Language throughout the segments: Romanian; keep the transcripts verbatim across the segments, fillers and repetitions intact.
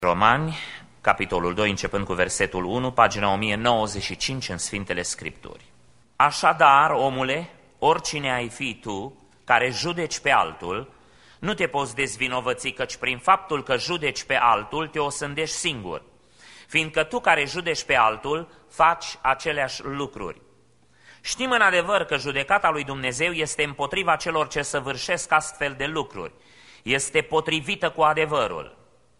Romani, capitolul doi, începând cu versetul unu, pagina o mie nouăzeci și cinci în Sfintele Scripturi. Așadar, omule, oricine ai fi tu, care judeci pe altul, nu te poți dezvinovăți, căci prin faptul că judeci pe altul, te osândești singur, fiindcă tu care judeci pe altul, faci aceleași lucruri. Știm în adevăr că judecata lui Dumnezeu este împotriva celor ce săvârșesc astfel de lucruri, este potrivită cu adevărul.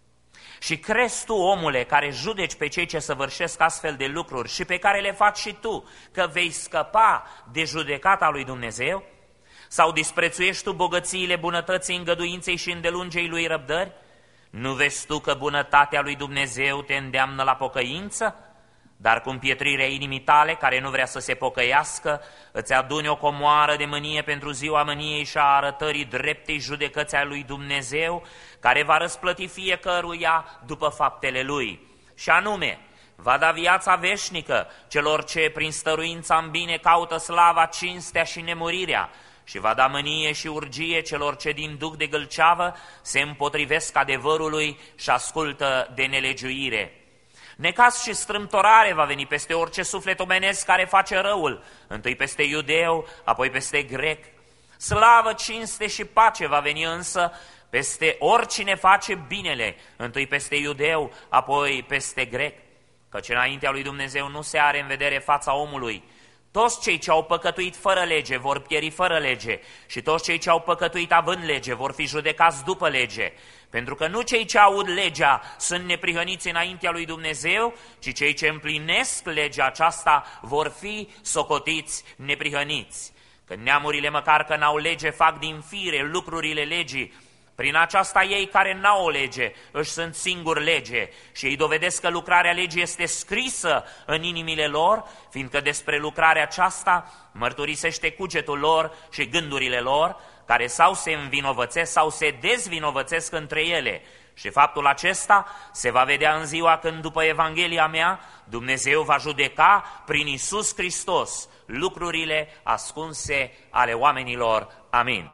Și crezi tu, omule, care judeci pe cei ce săvârșesc astfel de lucruri și pe care le faci și tu, că vei scăpa de judecata lui Dumnezeu? Sau disprețuiești tu bogățiile bunătății, îngăduinței și îndelungei lui răbdări? Nu vezi tu că bunătatea lui Dumnezeu te îndeamnă la pocăință? Dar cu împietrirea inimii tale, care nu vrea să se pocăiască, îți aduni o comoară de mânie pentru ziua mâniei și a arătării dreptei judecăți a lui Dumnezeu, care va răsplăti fiecăruia după faptele lui. Și anume, va da viața veșnică celor ce prin stăruința în bine caută slava, cinstea și nemurirea, și va da mânie și urgie celor ce din duc de gâlceavă se împotrivesc adevărului și ascultă de nelegiuire. Necaz și strâmtorare va veni peste orice suflet omenesc care face răul, întâi peste iudeu, apoi peste grec. Slavă, cinste și pace va veni însă peste oricine face binele, întâi peste iudeu, apoi peste grec. Căci înaintea lui Dumnezeu nu se are în vedere fața omului. Toți cei ce au păcătuit fără lege vor pieri fără lege și toți cei ce au păcătuit având lege vor fi judecați după lege. Pentru că nu cei ce aud legea sunt neprihăniți înaintea lui Dumnezeu, ci cei ce împlinesc legea aceasta vor fi socotiți neprihăniți. Când neamurile măcar că n-au lege fac din fire lucrurile legii, prin aceasta ei care n-au o lege își sunt singuri lege și ei dovedesc că lucrarea legii este scrisă în inimile lor, fiindcă despre lucrarea aceasta mărturisește cugetul lor și gândurile lor, care sau se învinovățesc sau se dezvinovățesc între ele. Și faptul acesta se va vedea în ziua când, după Evanghelia mea, Dumnezeu va judeca prin Iisus Hristos lucrurile ascunse ale oamenilor. Amin.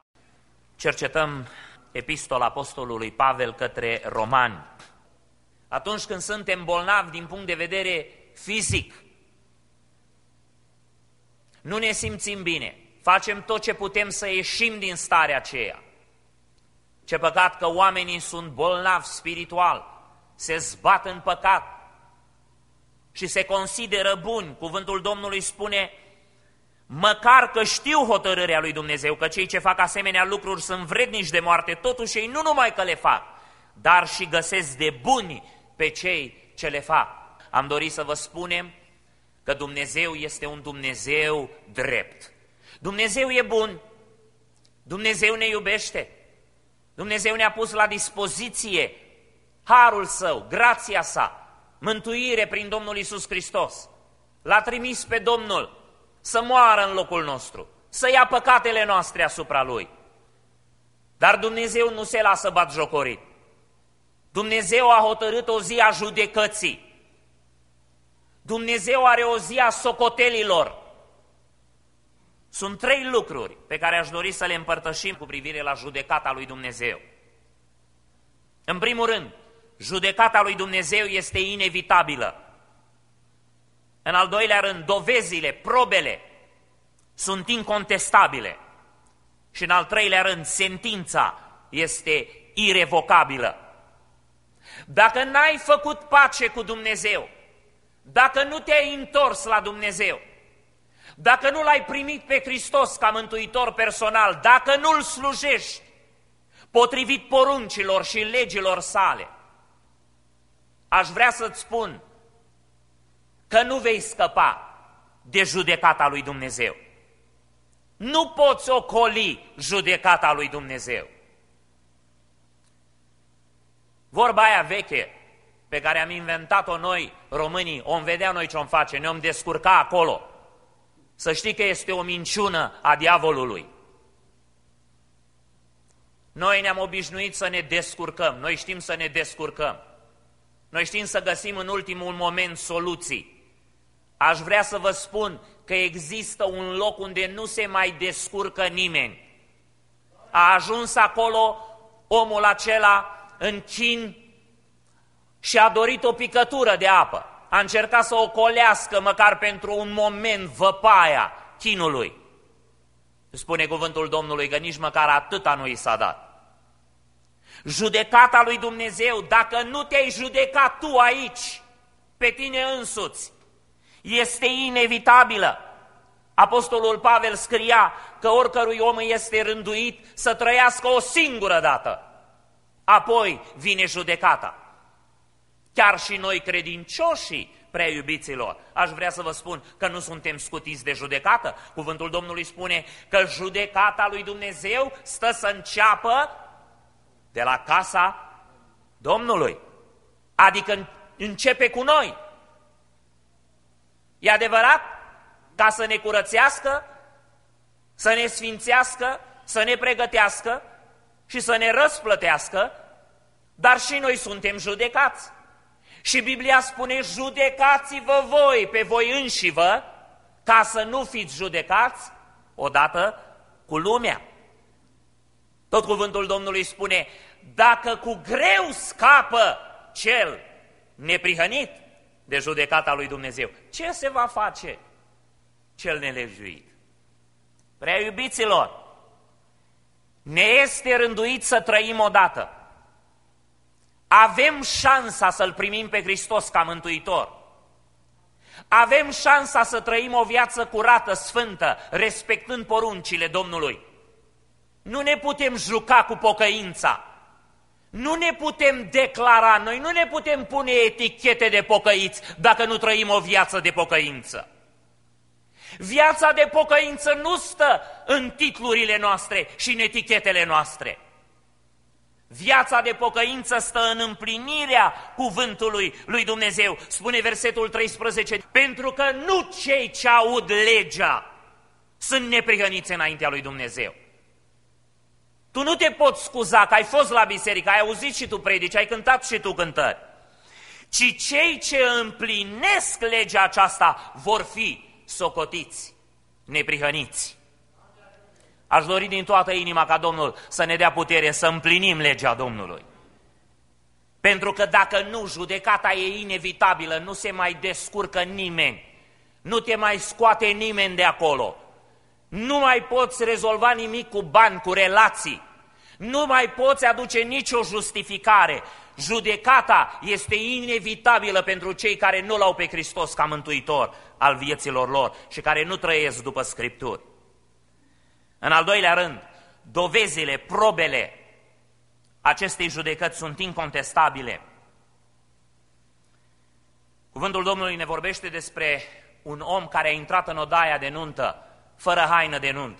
Cercetăm Epistola Apostolului Pavel către Romani. Atunci când suntem bolnavi din punct de vedere fizic, nu ne simțim bine, facem tot ce putem să ieșim din starea aceea. Ce păcat că oamenii sunt bolnavi spiritual, se zbat în păcat și se consideră buni. Cuvântul Domnului spune: măcar că știu hotărârea lui Dumnezeu, că cei ce fac asemenea lucruri sunt vrednici de moarte, totuși ei nu numai că le fac, dar și găsesc de buni pe cei ce le fac. Am dorit să vă spunem că Dumnezeu este un Dumnezeu drept. Dumnezeu e bun, Dumnezeu ne iubește, Dumnezeu ne-a pus la dispoziție harul Său, grația Sa, mântuire prin Domnul Iisus Hristos. L-a trimis pe Domnul să moară în locul nostru, să ia păcatele noastre asupra Lui. Dar Dumnezeu nu se lasă batjocorit. Dumnezeu a hotărât o zi a judecății. Dumnezeu are o zi a socotelilor. Sunt trei lucruri pe care aș dori să le împărtășim cu privire la judecata lui Dumnezeu. În primul rând, judecata lui Dumnezeu este inevitabilă. În al doilea rând, dovezile, probele sunt incontestabile. Și în al treilea rând, sentința este irevocabilă. Dacă n-ai făcut pace cu Dumnezeu, dacă nu te-ai întors la Dumnezeu, dacă nu l-ai primit pe Hristos ca mântuitor personal, dacă nu-L slujești potrivit poruncilor și legilor sale, aș vrea să-ți spun că nu vei scăpa de judecata lui Dumnezeu. Nu poți ocoli judecata lui Dumnezeu. Vorba aia veche pe care am inventat-o noi, românii, om vedea noi ce-om face, ne-om descurca acolo. Să știi că este o minciună a diavolului. Noi ne-am obișnuit să ne descurcăm, noi știm să ne descurcăm. Noi știm să găsim în ultimul moment soluții. Aș vrea să vă spun că există un loc unde nu se mai descurcă nimeni. A ajuns acolo omul acela în chin și a dorit o picătură de apă. A încercat să ocolească măcar pentru un moment văpaia chinului. Spune cuvântul Domnului că nici măcar atâta nu i s-a dat. Judecata lui Dumnezeu, dacă nu te-ai judecat tu aici, pe tine însuți, este inevitabilă. Apostolul Pavel scria că oricărui om este rânduit să trăiască o singură dată. Apoi vine judecata. Chiar și noi credincioșii, prea iubiților, aș vrea să vă spun că nu suntem scutiți de judecată. Cuvântul Domnului spune că judecata lui Dumnezeu stă să înceapă de la casa Domnului. Adică începe cu noi. E adevărat? Ca să ne curățească, să ne sfințească, să ne pregătească și să ne răsplătească, dar și noi suntem judecați. Și Biblia spune, judecați-vă voi pe voi înșivă, ca să nu fiți judecați odată cu lumea. Tot cuvântul Domnului spune, dacă cu greu scapă cel neprihănit de judecata lui Dumnezeu, ce se va face cel nelegiuit? Prea iubiților, ne este rânduit să trăim odată. Avem șansa să-L primim pe Hristos ca Mântuitor. Avem șansa să trăim o viață curată, sfântă, respectând poruncile Domnului. Nu ne putem juca cu pocăința. Nu ne putem declara, noi nu ne putem pune etichete de pocăiți dacă nu trăim o viață de pocăință. Viața de pocăință nu stă în titlurile noastre și în etichetele noastre. Viața de pocăință stă în împlinirea cuvântului lui Dumnezeu. Spune versetul treisprezece, pentru că nu cei ce aud legea sunt neprihăniți înaintea lui Dumnezeu. Tu nu te poți scuza că ai fost la biserică, ai auzit și tu predici, ai cântat și tu cântări, ci cei ce împlinesc legea aceasta vor fi socotiți, neprihăniți. Aș dori din toată inima ca Domnul să ne dea putere să împlinim legea Domnului. Pentru că dacă nu, judecata e inevitabilă, nu se mai descurcă nimeni, nu te mai scoate nimeni de acolo, nu mai poți rezolva nimic cu bani, cu relații, nu mai poți aduce nicio justificare. Judecata este inevitabilă pentru cei care nu l-au pe Hristos ca mântuitor al vieților lor și care nu trăiesc după Scripturi. În al doilea rând, dovezile, probele acestei judecăți sunt incontestabile. Cuvântul Domnului ne vorbește despre un om care a intrat în odaia de nuntă fără haină de nuntă.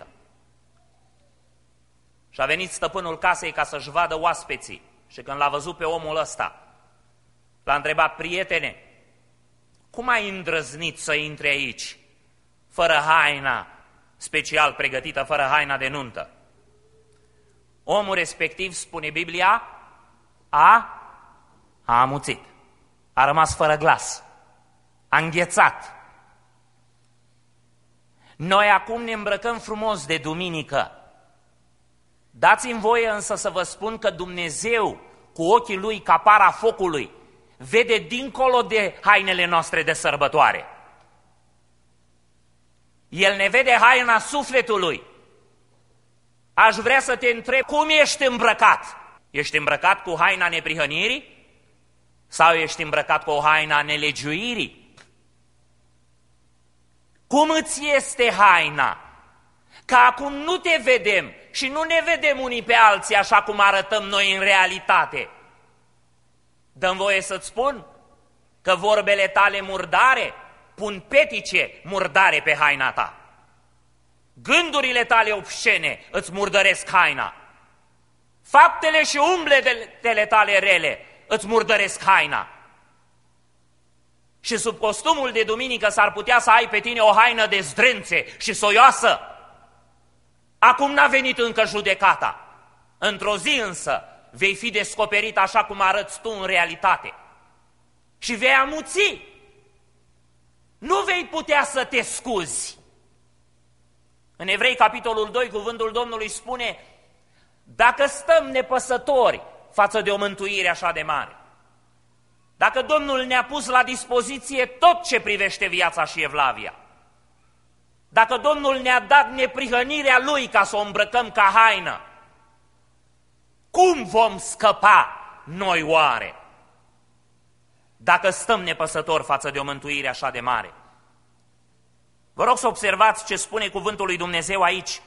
Și a venit stăpânul casei ca să-și vadă oaspeții. Și când l-a văzut pe omul ăsta, l-a întrebat, prietene, cum ai îndrăznit să intri aici, fără haina special pregătită, fără haina de nuntă? Omul respectiv, spune Biblia, a, a amuțit, a rămas fără glas, a înghețat. Noi acum ne îmbrăcăm frumos de duminică. Dați-mi voie însă să vă spun că Dumnezeu, cu ochii Lui ca para focului, vede dincolo de hainele noastre de sărbătoare. El ne vede haina sufletului. Aș vrea să te întreb, cum ești îmbrăcat? Ești îmbrăcat cu haina neprihănirii? Sau ești îmbrăcat cu o haina nelegiuirii? Cum îți este haina? Că acum nu te vedem și nu ne vedem unii pe alții așa cum arătăm noi în realitate. Dă-mi voie să-ți spun că vorbele tale murdare pun petice murdare pe haina ta. Gândurile tale obscene îți murdăresc haina. Faptele și umbletele tale rele îți murdăresc haina. Și sub costumul de duminică s-ar putea să ai pe tine o haină de zdrențe și soioasă. Acum n-a venit încă judecata. Într-o zi însă vei fi descoperit așa cum arăți tu în realitate. Și vei amuți. Nu vei putea să te scuzi. În Evrei, capitolul doi, cuvântul Domnului spune, dacă stăm nepăsători față de o mântuire așa de mare, Dacă Domnul ne-a pus la dispoziție tot ce privește viața și evlavia, dacă Domnul ne-a dat neprihănirea Lui ca să o îmbrăcăm ca haină, cum vom scăpa noi oare dacă stăm nepăsători față de o mântuire așa de mare? Vă rog să observați ce spune cuvântul lui Dumnezeu aici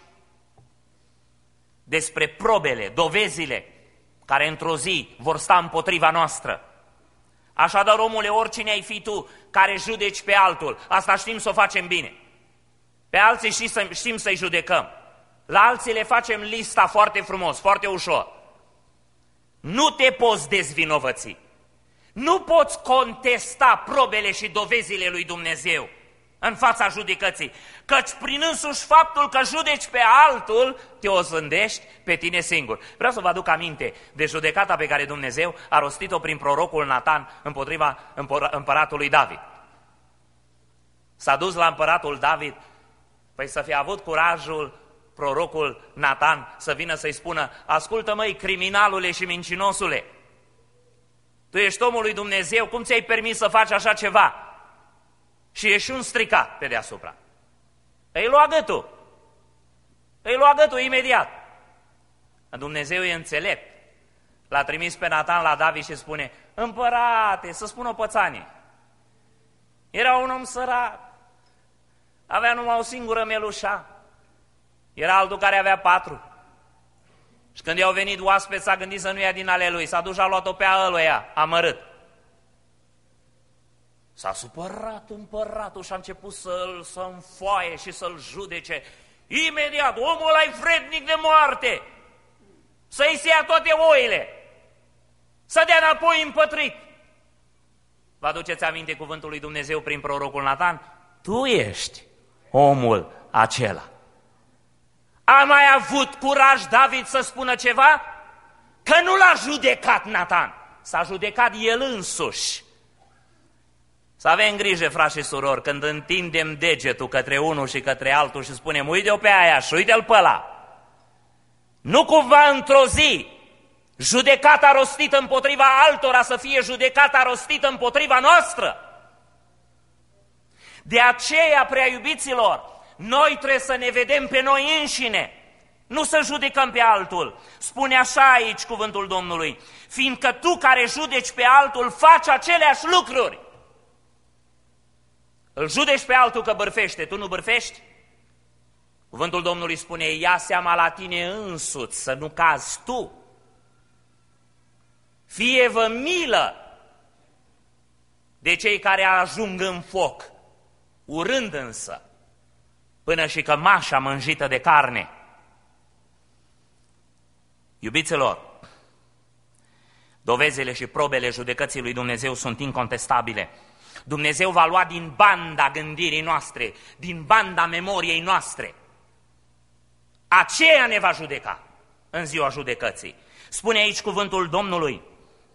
despre probele, dovezile care într-o zi vor sta împotriva noastră. Așadar, omule, oricine ai fi tu care judeci pe altul, asta știm să o facem bine. Pe alții știm să-i judecăm. La alții le facem lista foarte frumos, foarte ușor. Nu te poți dezvinovăți. Nu poți contesta probele și dovezile lui Dumnezeu în fața judecății, căci prin însuși faptul că judeci pe altul, te osândești pe tine singur. Vreau să vă aduc aminte de judecata pe care Dumnezeu a rostit-o prin prorocul Natan împotriva împăratului David. S-a dus la împăratul David, păi să fie avut curajul prorocul Natan să vină să-i spună: ascultă, măi, criminalule și mincinosule, tu ești omul lui Dumnezeu, cum ți-ai permis să faci așa ceva? Și ești un stricat pe deasupra. Îi lua gâtul. Îi lua gâtul imediat. Dumnezeu e înțelept. L-a trimis pe Natan la David și spune: împărate, să spun o pățanie. Era un om sărac, avea numai o singură melușa. Era altul care avea patru. Și când i-au venit oaspeți, s-a gândit să nu ia din ale lui. S-a dus și a luat-o pe a ăluia, amărât. S-a supărat împăratul și a început să-l să înfoaie și să-l judece. Imediat, omul ăla-i vrednic de moarte. Să-i se ia toate oile. Să dea înapoi împătrit. Vă aduceți aminte cuvântul lui Dumnezeu prin prorocul Natan? Tu ești omul acela. A mai avut curaj David să spună ceva? Că nu l-a judecat Natan, s-a judecat el însuși. Să avem grijă, frați și surori, când întindem degetul către unul și către altul și spunem: uite-o pe aia și uite-l pe ăla. Nu cumva într-o zi judecata rostită împotriva altora să fie judecata rostită împotriva noastră. De aceea, prea iubiților, noi trebuie să ne vedem pe noi înșine, nu să judecăm pe altul. Spune așa aici cuvântul Domnului: fiindcă tu care judeci pe altul faci aceleași lucruri. Îl judeci pe altul că bârfește, tu nu bârfești? Cuvântul Domnului spune: ia seama la tine însuți să nu cazi tu. Fie-vă milă de cei care ajung în foc, urând însă până și cămașa mânjită de carne. Iubiților, dovezile și probele judecății lui Dumnezeu sunt incontestabile. Dumnezeu va lua din banda gândirii noastre, din banda memoriei noastre. Aceea ne va judeca în ziua judecății. Spune aici cuvântul Domnului: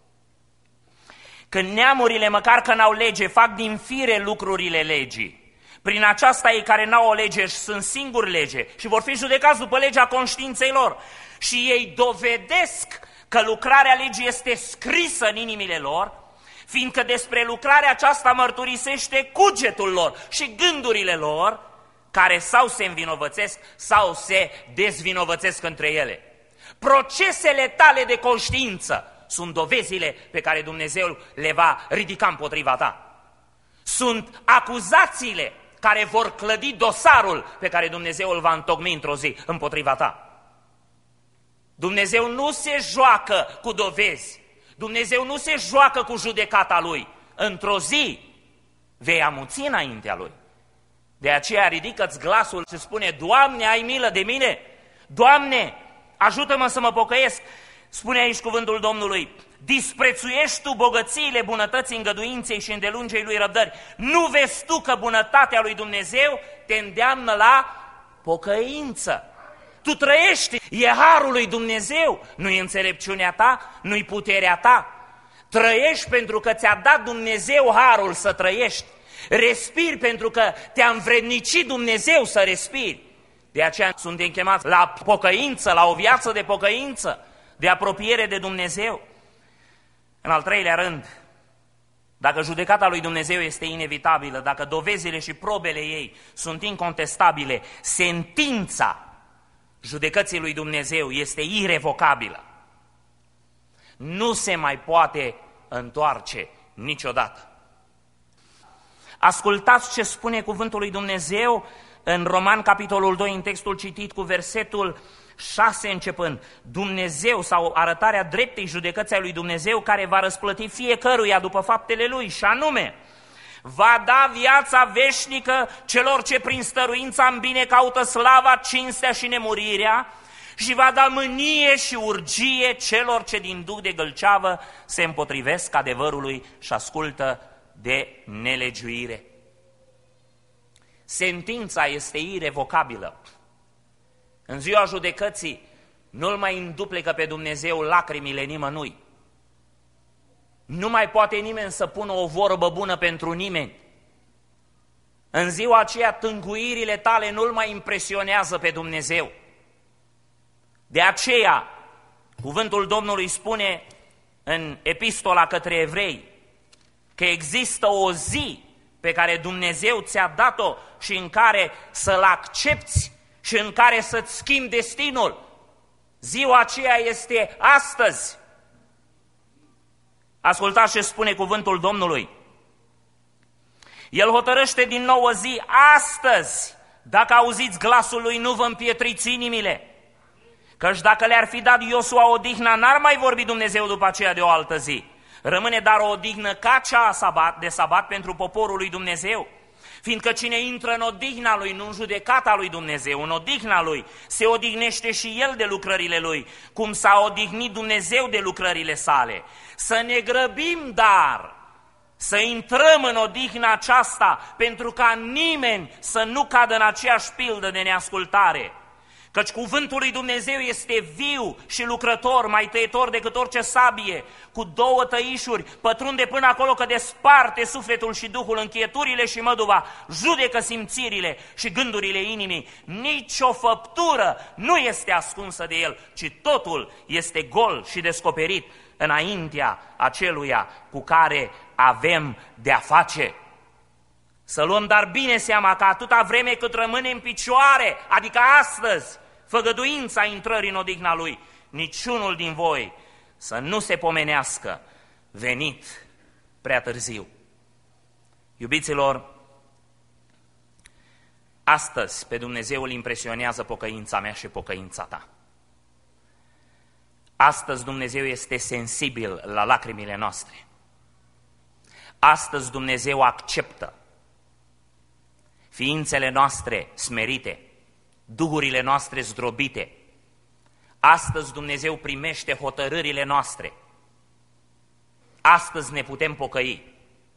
când neamurile, măcar că n-au lege, fac din fire lucrurile legii, prin aceasta ei care n-au o lege sunt singuri lege și vor fi judecați după legea conștiinței lor. Și ei dovedesc că lucrarea legii este scrisă în inimile lor, fiindcă despre lucrarea aceasta mărturisește cugetul lor și gândurile lor, care sau se învinovățesc sau se dezvinovățesc între ele. Procesele tale de conștiință sunt dovezile pe care Dumnezeu le va ridica împotriva ta. Sunt acuzațiile care vor clădi dosarul pe care Dumnezeu îl va întocmi într-o zi împotriva ta. Dumnezeu nu se joacă cu dovezi, Dumnezeu nu se joacă cu judecata Lui. Într-o zi vei amuți înaintea Lui. De aceea ridică-ți glasul și spune: Doamne, ai milă de mine! Doamne, ajută-mă să mă pocăiesc! Spune aici cuvântul Domnului: disprețuiești tu bogățiile bunătății îngăduinței și îndelungei Lui răbdări. Nu vezi tu că bunătatea Lui Dumnezeu te îndeamnă la pocăință? Tu trăiești, e harul lui Dumnezeu, nu-i înțelepciunea ta, nu-i puterea ta. Trăiești pentru că ți-a dat Dumnezeu harul să trăiești. Respiri pentru că te-a învrednicit Dumnezeu să respiri. De aceea suntem chemați la pocăință, la o viață de pocăință, de apropiere de Dumnezeu. În al treilea rând, Dacă judecata lui Dumnezeu este inevitabilă, dacă dovezile și probele ei sunt incontestabile, sentința judecății lui Dumnezeu este irevocabilă. Nu se mai poate întoarce niciodată. Ascultați ce spune cuvântul lui Dumnezeu în Roman, capitolul doi, în textul citit cu versetul șase începând. Dumnezeu, sau arătarea dreptei judecății a lui Dumnezeu, care va răsplăti fiecăruia după faptele lui, și anume, va da viața veșnică celor ce prin stăruința în bine caută slava, cinstea și nemurirea, și va da mânie și urgie celor ce din duh de gâlceavă se împotrivesc adevărului și ascultă de nelegiuire. Sentința este irevocabilă. În ziua judecății nu-l mai înduplecă pe Dumnezeu lacrimile nimănui. Nu mai poate nimeni să pună o vorbă bună pentru nimeni. În ziua aceea tânguirile tale nu-l mai impresionează pe Dumnezeu. De aceea, cuvântul Domnului spune în epistola către evrei că există o zi pe care Dumnezeu ți-a dat-o și în care să-L accepți și în care să-ți schimbi destinul. Ziua aceea este astăzi. Ascultați ce spune cuvântul Domnului. El hotărăște din nou o zi astăzi. Dacă auziți glasul lui, nu vă împietriți inimile. Căci dacă le-ar fi dat Iosua odihna, n-ar mai vorbi Dumnezeu după aceea de o altă zi. Rămâne dar o odihnă ca cea sabat, de sabat pentru poporul lui Dumnezeu. Fiindcă cine intră în odihna lui, nu în judecata lui Dumnezeu, în odihna lui, se odihnește și el de lucrările lui, cum s-a odihnit Dumnezeu de lucrările sale. Să ne grăbim, dar, să intrăm în odihna aceasta, pentru ca nimeni să nu cadă în aceeași pildă de neascultare. Căci cuvântul lui Dumnezeu este viu și lucrător, mai tăietor decât orice sabie, cu două tăișuri, pătrunde până acolo că desparte sufletul și duhul, încheieturile și măduva, judecă simțirile și gândurile inimii. Nici o făptură nu este ascunsă de el, ci totul este gol și descoperit înaintea aceluia cu care avem de-a face. Să luăm dar bine seama că atâta vreme cât rămâne în picioare, adică astăzi, făgăduința intrării în odihna lui, niciunul din voi să nu se pomenească venit prea târziu. Iubiților, astăzi pe Dumnezeu îl impresionează pocăința mea și pocăința ta. Astăzi Dumnezeu este sensibil la lacrimile noastre. Astăzi Dumnezeu acceptă ființele noastre smerite, duhurile noastre zdrobite. Astăzi Dumnezeu primește hotărârile noastre. Astăzi ne putem pocăi.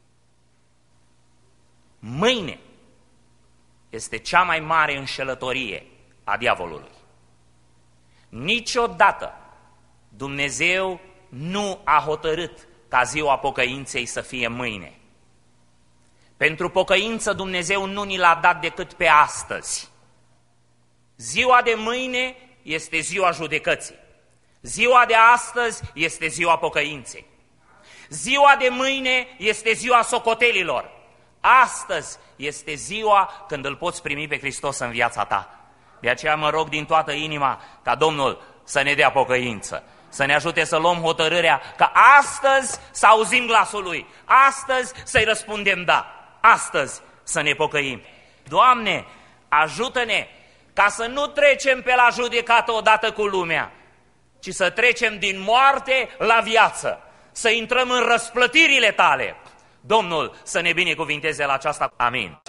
Mâine este cea mai mare înșelătorie a diavolului. Niciodată Dumnezeu nu a hotărât ca ziua pocăinței să fie mâine. Pentru pocăință Dumnezeu nu ni l-a dat decât pe astăzi. Ziua de mâine este ziua judecății. Ziua de astăzi este ziua pocăinței. Ziua de mâine este ziua socotelilor. Astăzi este ziua când îl poți primi pe Hristos în viața ta. De aceea mă rog din toată inima ca Domnul să ne dea pocăință, să ne ajute să luăm hotărârea ca astăzi să auzim glasul Lui, astăzi să-i răspundem da. Astăzi să ne pocăim. Doamne, ajută-ne ca să nu trecem pe la judecată odată cu lumea, ci să trecem din moarte la viață, să intrăm în răsplătirile Tale. Domnul să ne binecuvinteze la aceasta. Amin.